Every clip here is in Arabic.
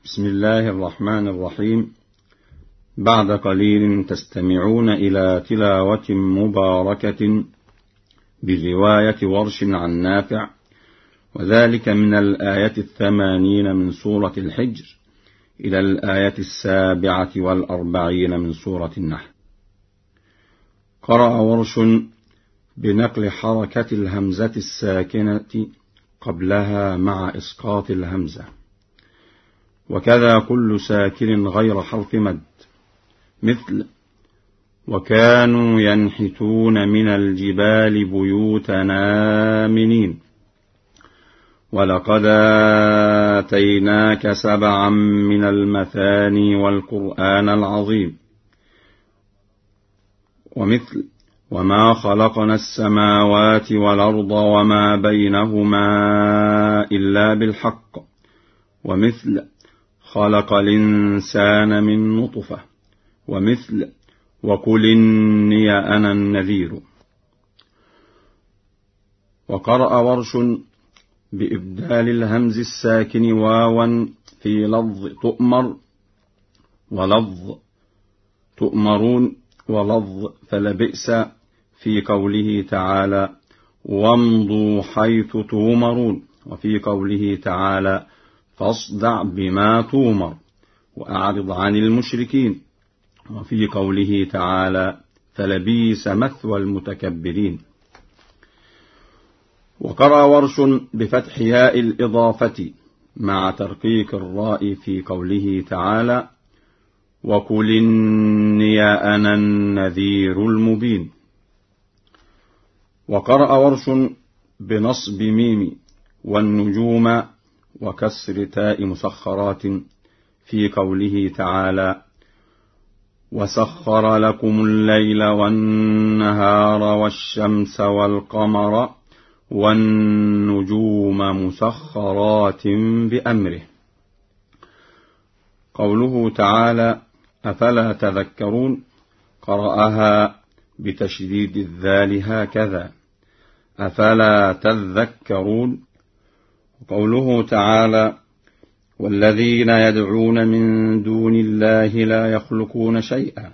بسم الله الرحمن الرحيم. بعد قليل تستمعون إلى تلاوة مباركة برواية ورش عن نافع، وذلك من الآية 80 من سورة الحجر إلى الآية 47 من سورة النحل. قرأ ورش بنقل حركة الهمزة الساكنة قبلها مع إسقاط الهمزة، وكذا كل ساكن غير حرف مد، مثل وكانوا ينحتون من الجبال بيوتنا آمنين، ولقد آتيناك 7 من المثاني والقرآن العظيم، ومثل وما خلقنا السماوات والأرض وما بينهما إلا بالحق، ومثل خلق الإنسان من نطفة، ومثل وقل إني أنا النذير. وقرأ ورش بإبدال الهمز الساكن واوا في لفظ تؤمر ولفظ تؤمرون ولفظ فلبئس في قوله تعالى وامضوا حيث تؤمرون، وفي قوله تعالى فاصدع بما تؤمر وأعرض عن المشركين، وفي قوله تعالى فلبئس مثوى المتكبرين. وقرأ ورش بفتح ياء الإضافة مع ترقيق الراء في قوله تعالى وقل إني أنا النذير المبين. وقرأ ورش بنصب ميم والنجوم وكسر تاء مسخرات في قوله تعالى وسخر لكم الليل والنهار والشمس والقمر والنجوم مسخرات بأمره. قوله تعالى أفلا تذكرون قرأها بتشديد الذال هكذا أفلا تذكرون. قوله تعالى والذين يدعون من دون الله لا يخلقون شيئا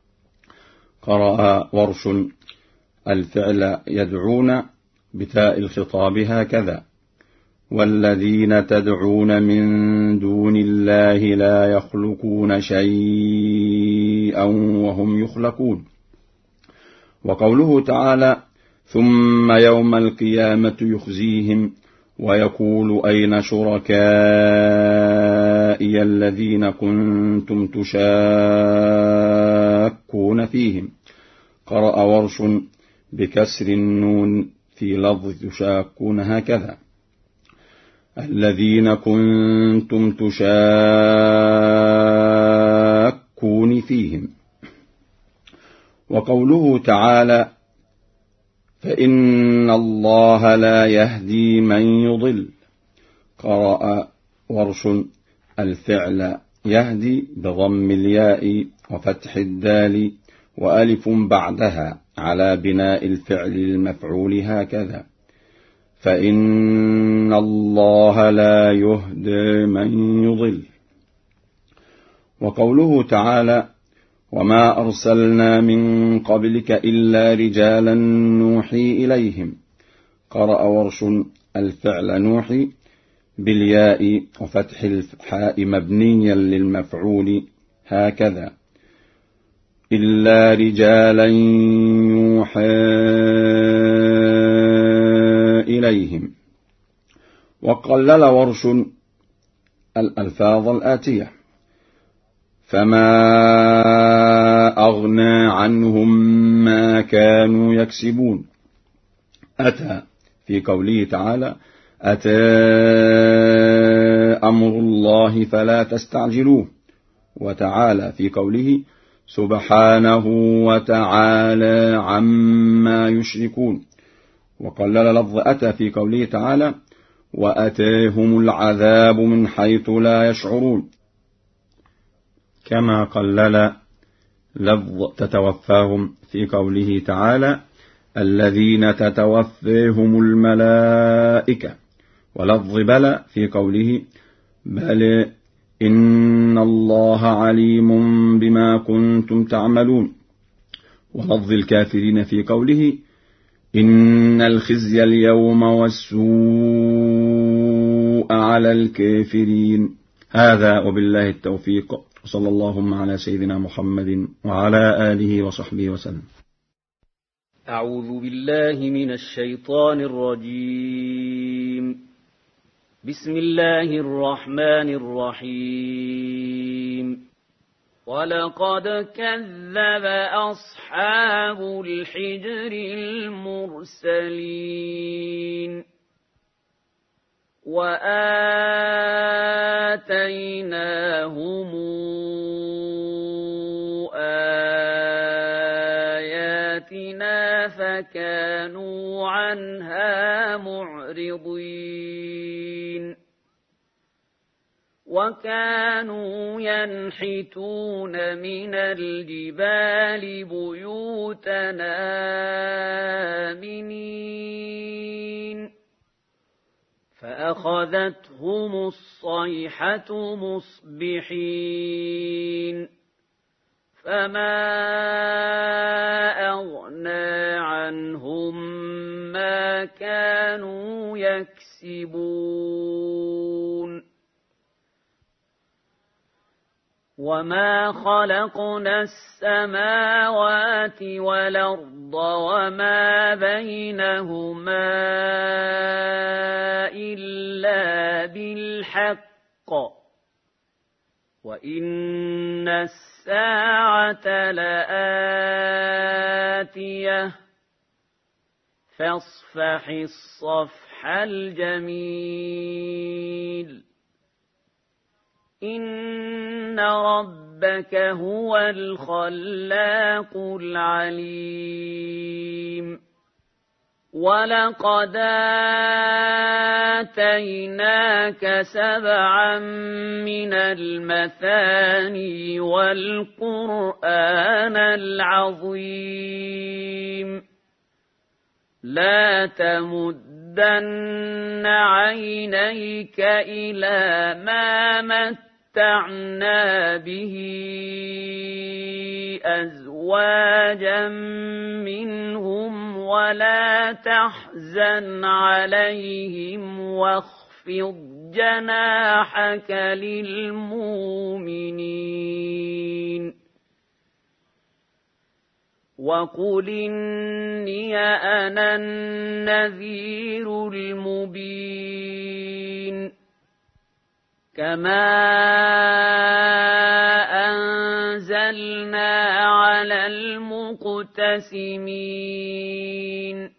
قرأ ورش الفعل يدعون بتاء الخطاب هكذا والذين تدعون من دون الله لا يخلقون شيئا وهم يخلقون. وقوله تعالى ثم يوم القيامة يخزيهم ويقول أين شركائي الذين كنتم تشاكون فيهم قرأ ورش بكسر النون في لفظ تشاكون هكذا الذين كنتم تشاكون فيهم. وقوله تعالى فإن الله لا يهدي من يضل قرأ ورش الفعل يهدي بضم الياء وفتح الدال وألف بعدها على بناء الفعل المفعول هكذا فإن الله لا يهدي من يضل. وقوله تعالى وما أرسلنا من قبلك إلا رجالا نوحي إليهم قرأ ورش الفعل نوحي بالياء وفتح الحاء مبنيا للمفعول هكذا إلا رجالا يوحى إليهم. وقلل ورش الألفاظ الآتية فما أغنى عنهم ما كانوا يكسبون أتى في قوله تعالى أتى أمر الله فلا تستعجلوه، وتعالى في قوله سبحانه وتعالى عما يشركون. وقلل لفظ أتى في قوله تعالى وأتاهم العذاب من حيث لا يشعرون، كما قلل لفظ تتوفاهم في قوله تعالى الذين تتوفاهم الملائكة، ولفظ بلى في قوله بل إن الله عليم بما كنتم تعملون. ولفظ الكافرين في قوله إن الخزي اليوم والسوء على الكافرين. هذا وبالله التوفيق، صلى اللهم على سيدنا محمد وعلى آله وصحبه وسلم. أعوذ بالله من الشيطان الرجيم. بسم الله الرحمن الرحيم. ولقد كذب أصحاب الحجر المرسلين وآتيناهم آياتنا فكانوا عنها معرضين وكانوا ينحتون من الجبال بيوتا آمنين فأخذتهم الصيحة مصبحين فما أغنى عنهم ما كانوا يكسبون وما خلقنا السماوات والأرض وما بينهما إلا بالحق وإن الساعة لآتية فاصفح الصفح الجميل إن ربك هو الخلاق العليم ولقد آتيناك 7 من المثاني والقرآن العظيم لا تمدن عينيك إلى ما متعنا به أزواجا منهم ولا تحزن عليهم واخفض جناحك للمؤمنين وقل إني أنا النذير المبين كما أنزلنا على المقتسمين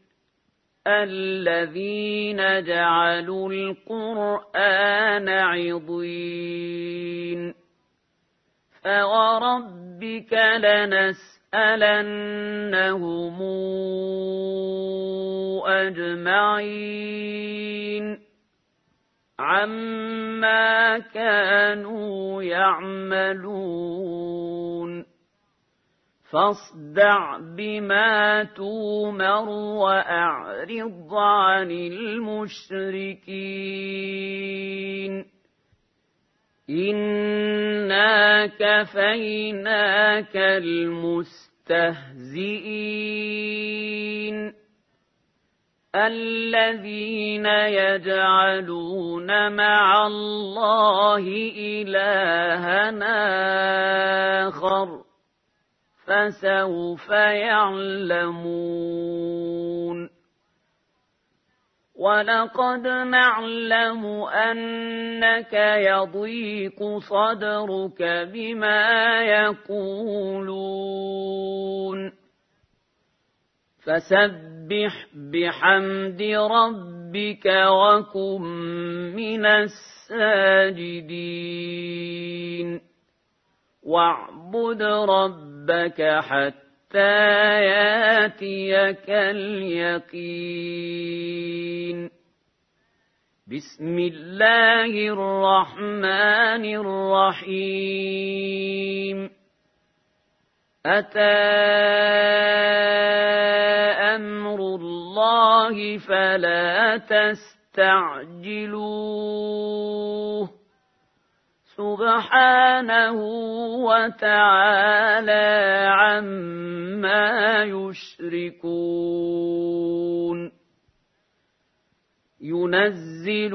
الذين جعلوا القرآن عضين فوربك لنسألنهم أجمعين عما كانوا يعملون فاصدع بما تؤمر وأعرض عن المشركين إنا كفيناك المستهزئين الذين يجعلون مع الله إلهًا آخر فسوف يعلمون ولقد نعلم أنك يضيق صدرك بما يقولون فسبح بحمد ربك وكن من الساجدين واعبد ربك حتى ياتيك اليقين بسم الله الرحمن الرحيم أتى أمر الله فلا تستعجلوه سبحانه وتعالى عما يشركون ينزل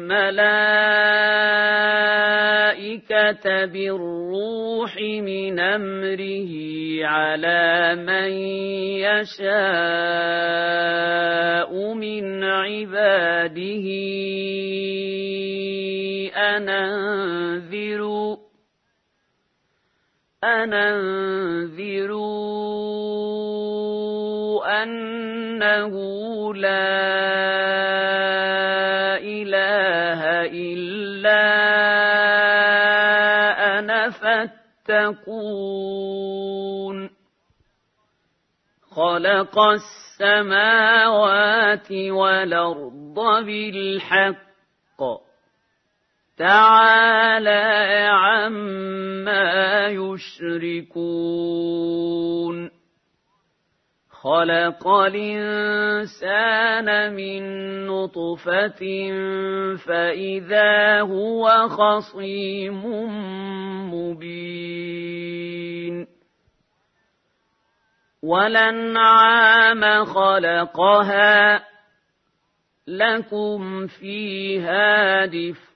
الملائكة بالروح من أمره على من يشاء من عباده أن أنذروا أنه لا إله إلا أنا فاتقون خلق السماوات والأرض بالحق تعالى عما يشركون خلق الإنسان من نطفة فإذا هو خصيم مبين والأنعام خلقها لكم فيها دفء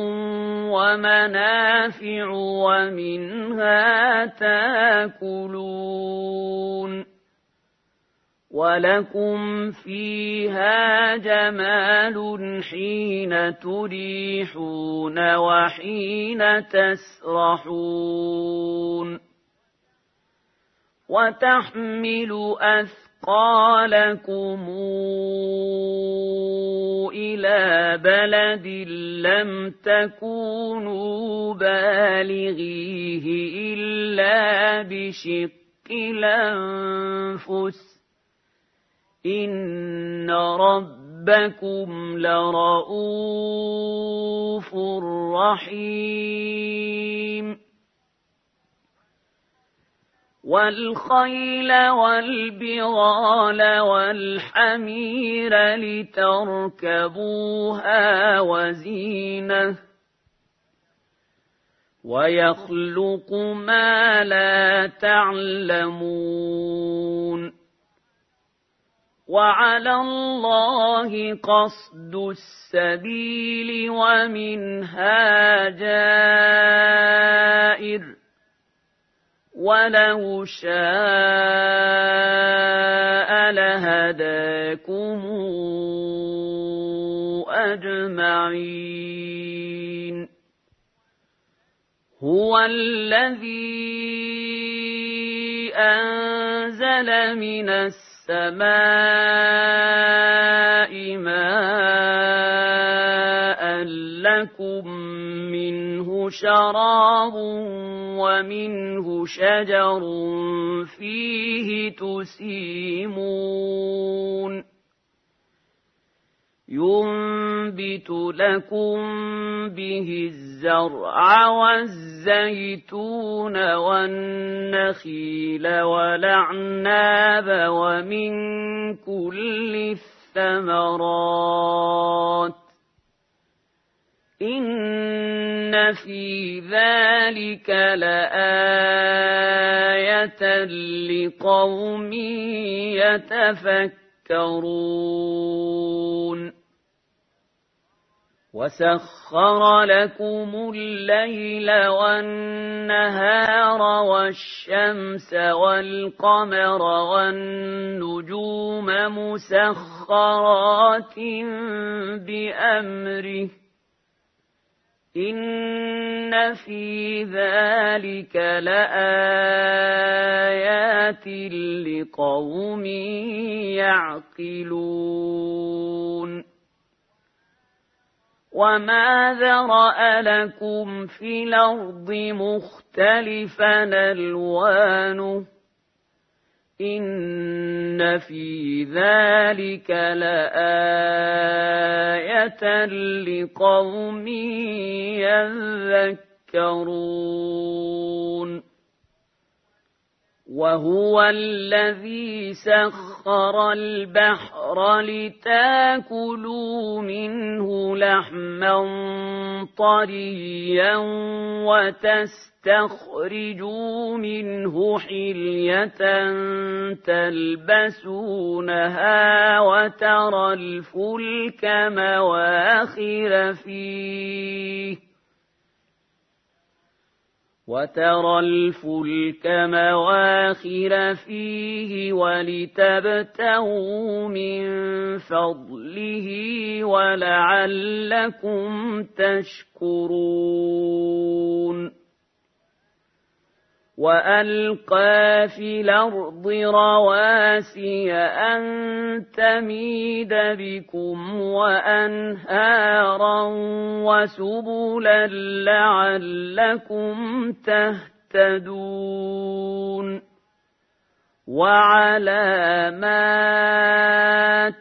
ومنافع ومنها تاكلون ولكم فيها جمال حين تريحون وحين تسرحون وتحمل أثقالكم إلى بلد لم تكونوا بالغيه إلا بشق الأنفس إن ربكم لرؤوف رحيم والخيل والبغال والحمير لتركبوها وزينة ويخلق ما لا تعلمون وعلى الله قصد السبيل ومنها جائر ولو شاء لهداكم أجمعين هو الذي أنزل من السماء ماء لكم منه شراب ومنه شجر فيه تسيمون ينبت لكم به الزرع والزيتون والنخيل والأعناب ومن كل الثمرات إن في ذلك لآية لقوم يتفكرون وسخر لكم الليل والنهار والشمس والقمر والنجوم مسخرات بأمره إن في ذلك لآيات لقوم يعقلون وما ذرأ لكم في الأرض مختلفا ألوانه إن في ذلك لآية لقوم يذكرون وهو الذي سخر البحر لتاكلوا منه لحما طريا وتستخرجوا منه حلية تلبسونها وترى الفلك مواخر فيه ولتبتغوا من فضله ولعلكم تشكرون وألقى في الأرض رواسي أن تميد بكم وأنهارا وسبلا لعلكم تهتدون وعلامات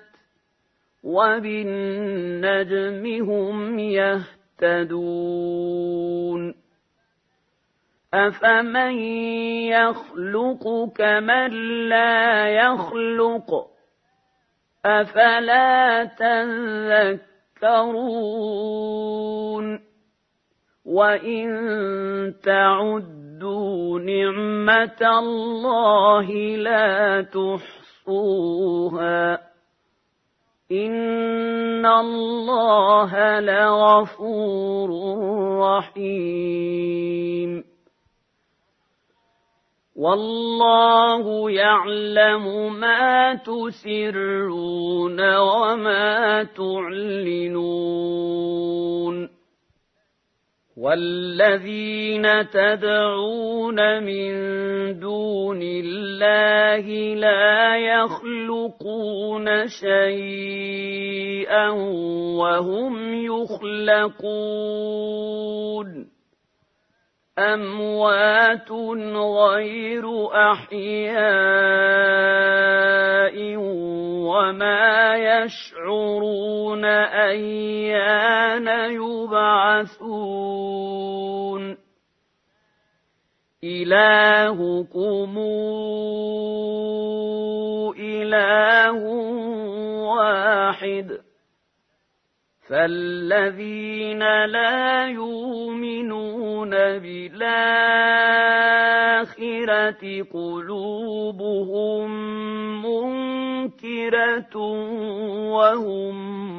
وبالنجم هم يهتدون أفمن يخلق كمن لا يخلق أفلا تذكرون وإن تعدوا نعمة الله لا تحصوها إن الله لغفور رحيم والله يعلم ما تسرون وما تعلنون والذين تدعون من دون الله لا يخلقون شيئا وهم يخلقون أموات غير أحياء وما يشعرون أيان يبعثون إلهكم إله واحد فالذين لا يؤمنون بالآخرة قلوبهم منكرة وهم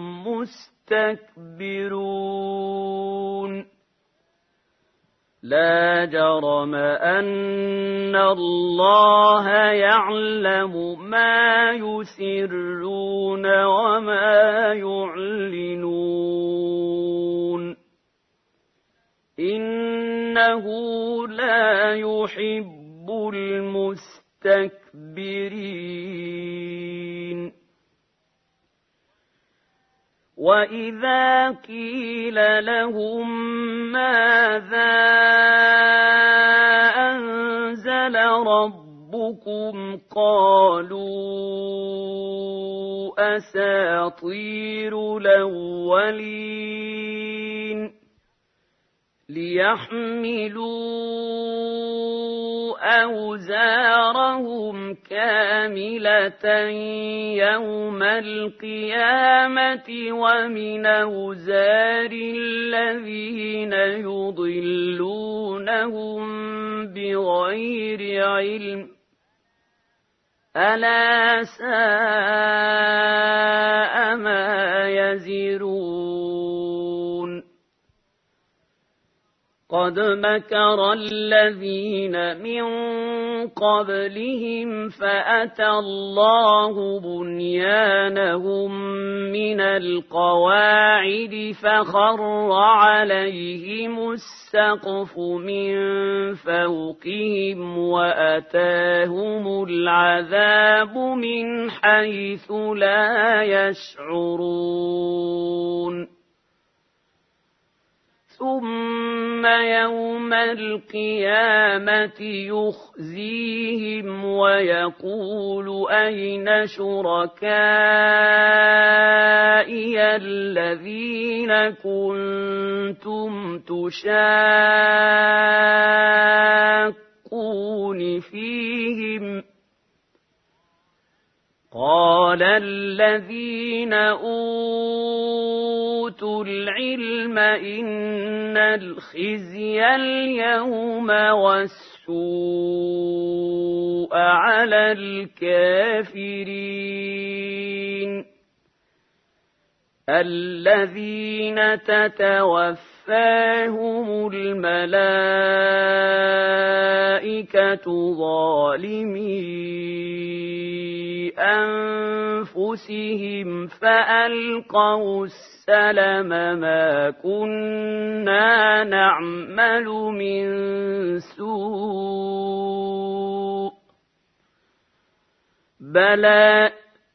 مستكبرون لا جرم أن الله يعلم ما يسرون وما يعلنون إنه لا يحب المستكبرين وإذا قيل لهم ماذا أنزل ربكم قالوا أساطير الأولين ليحملوا أوزارهم كاملة يوم القيامة ومن أوزار الذين يضلونهم بغير علم ألا ساء ما يزرون قد مكر الذين من قبلهم فأتى الله بنيانهم من القواعد فخر عليهم السقف من فوقهم وأتاهم العذاب من حيث لا يشعرون ثم يوم القيامة يخزيهم ويقول أين شركائي الذين كنتم تشاقون فيهم وقال الذين أوتوا العلم إن الخزي اليوم والسوء على الكافرين الذين تتوفاهم الملائكة ظالمي أنفسهم فألقوا السلم ما كنا نعمل من سوء بلى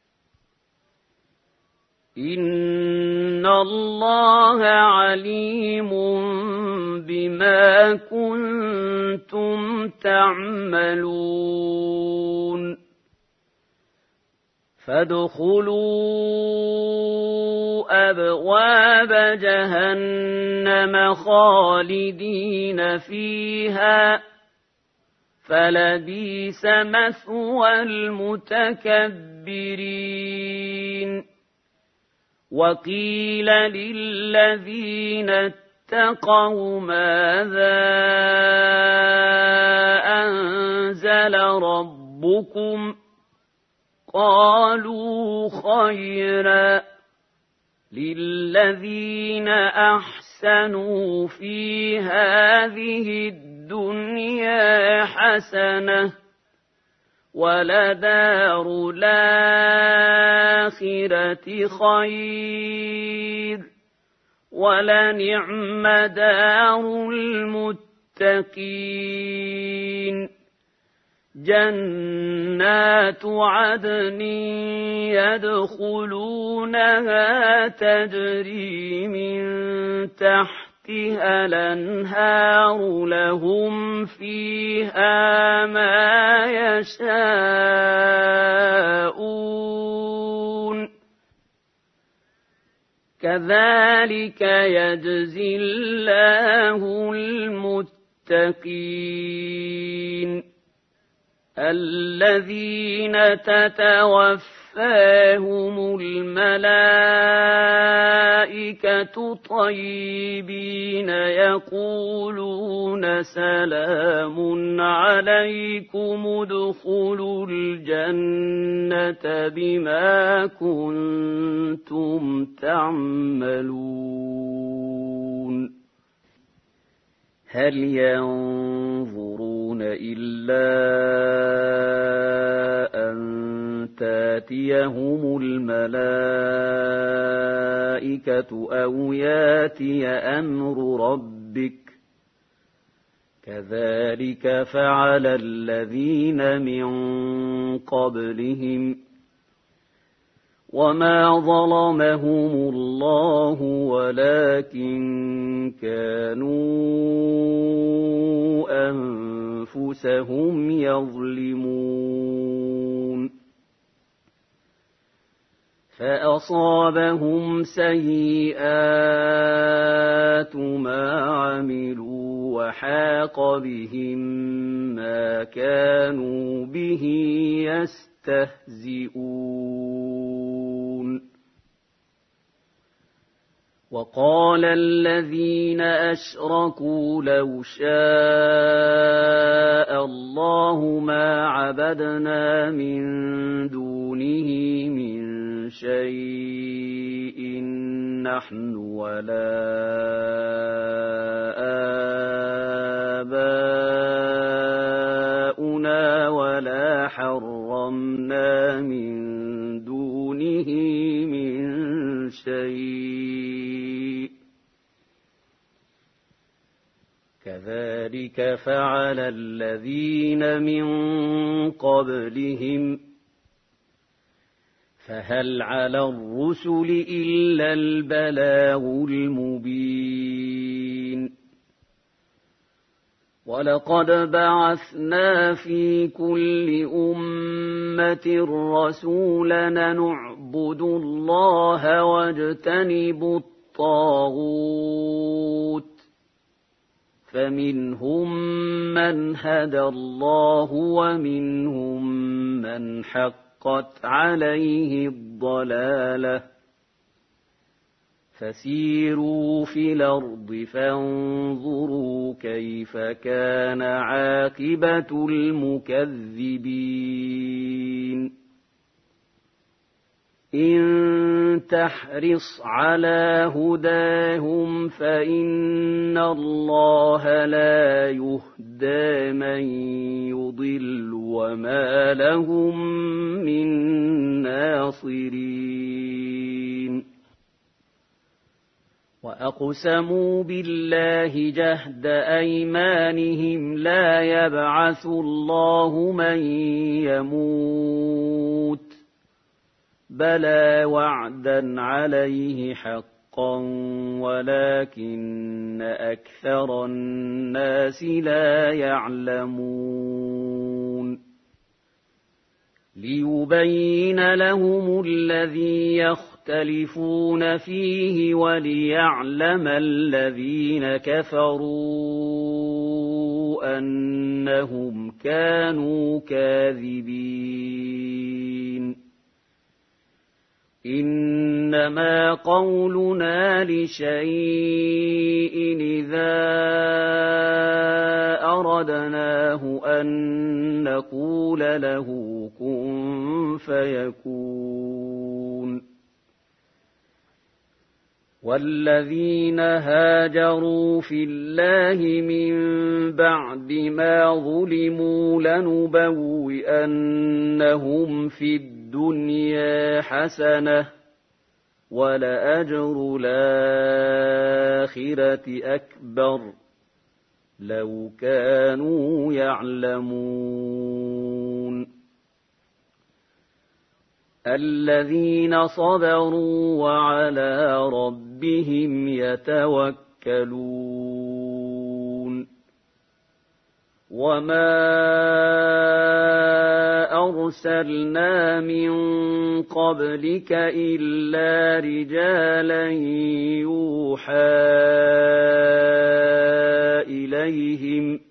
إن الله عليم بما كنتم تعملون فادخلوا أبواب جهنم خالدين فيها فلبئس مثوى المتكبرين وقيل للذين اتقوا ماذا أنزل ربكم قالوا خيرا للذين أحسنوا في هذه الدنيا حسنة ولدار الآخرة خير ولنعم دار المتقين جنات عدن يدخلونها تجري من تحتها الأنهار لهم فيها ما يشاءون كذلك يجزي الله المتقين الذين تتوفاهم الملائكة طيبين يقولون سلام عليكم ادخلوا الجنة بما كنتم تعملون هل ينظرون إلا أن تاتيهم الملائكة أو ياتي أمر ربك كذلك فعل الذين من قبلهم وما ظلمهم الله ولكن كانوا أنفسهم يظلمون فأصابهم سيئات ما عملوا وحاق بهم ما كانوا به يستهزئون وقال الذين أشركوا لو شاء الله ما عبدنا من دونه من شيء نحن ولا آباؤنا ولا حرمنا من دونه من شيء كذلك فعل الذين من قبلهم فهل على الرسل إلا البلاغ المبين ولقد بعثنا في كل أمة رسولا نعبد الله واجتنب الطاغوت فمنهم من هدى الله ومنهم من حق حقت عليه الضلالة فسيروا في الأرض فانظروا كيف كان عاقبة المكذبين إن تحرص على هداهم فإن الله لا يهدى من يضل وما لهم من ناصرين وأقسموا بالله جهد أيمانهم لا يبعث الله من يموت بلى وعدا عليه حقا ولكن أكثر الناس لا يعلمون ليبين لهم الذي يختلفون فيه وليعلم الذين كفروا أنهم كانوا كاذبين إنما قولنا لشيء إذا أردناه أن نقول له كن فيكون والذين هاجروا في الله من بعد ما ظلموا لنبوئنهم في الدنيا حسنة ولأجر الآخرة أكبر لو كانوا يعلمون الذين صبروا وعلى ربهم يتوكلون وما أرسلنا من قبلك إلا رجالا يوحى إليهم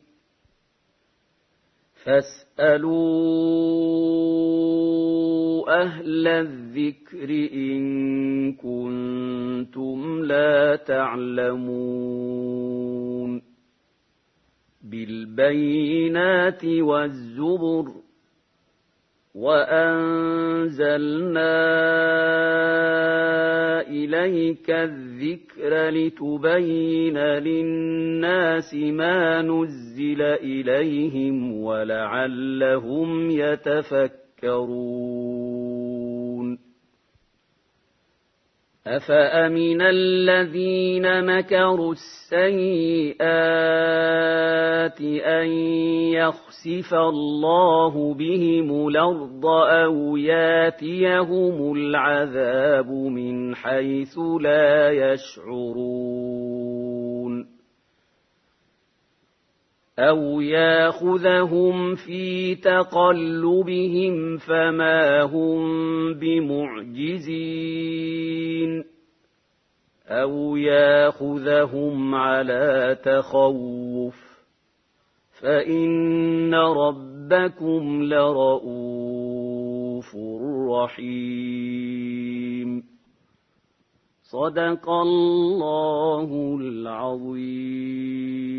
فاسألوا أهل الذكر إن كنتم لا تعلمون بالبينات والزبر وأنزلنا إليك الذكر لتبين للناس ما نزل إليهم ولعلهم يتفكرون أفأمن الذين مكروا السيئات أن يخسف الله بهم الأرض أو ياتيهم العذاب من حيث لا يشعرون أو ياخذهم في تقلبهم فما هم بمعجزين أو ياخذهم على تخوف فإن ربكم لرؤوف رحيم صدق الله العظيم.